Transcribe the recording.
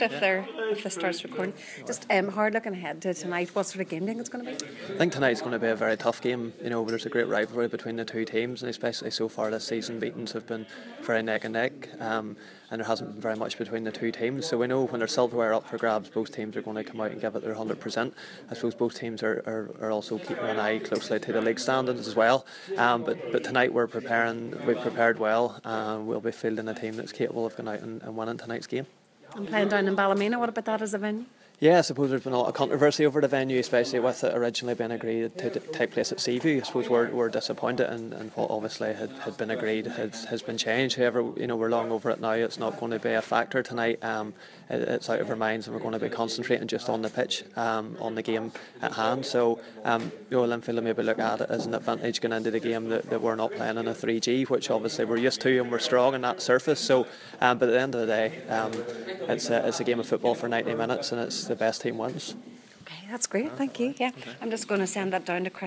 if this starts recording. Just hard looking ahead to tonight. What sort of game do you think it's going to be? I think tonight's going to be a very tough game. You know, there's a great rivalry between the two teams, and especially so far this season, beatings have been very neck and neck, and there hasn't been very much between the two teams. So we know when there's silverware up for grabs, both teams are going to come out and give it their 100%. I suppose both teams are also keeping an eye closely to the league standings as well. But tonight we've prepared well, and we'll be fielding a team that's capable of going out and winning tonight's game. I'm playing down in Ballymena. What about that as a venue? Yeah, I suppose there's been a lot of controversy over the venue, especially with it originally being agreed to take place at Seaview. I suppose we're disappointed, and what obviously had been agreed has been changed. However, you know, we're long over it now. It's not going to be a factor tonight. It's out of our minds, and we're going to be concentrating just on the pitch, on the game at hand. So, Linfield will maybe look at it as an advantage going into the game that we're not playing in a 3G, which obviously we're used to, and we're strong in that surface. So, but at the end of the day, it's a game of football for 90 minutes, and it's the best team wins. Okay, that's great. Thank you. Yeah, I'm just going to send that down to Chris.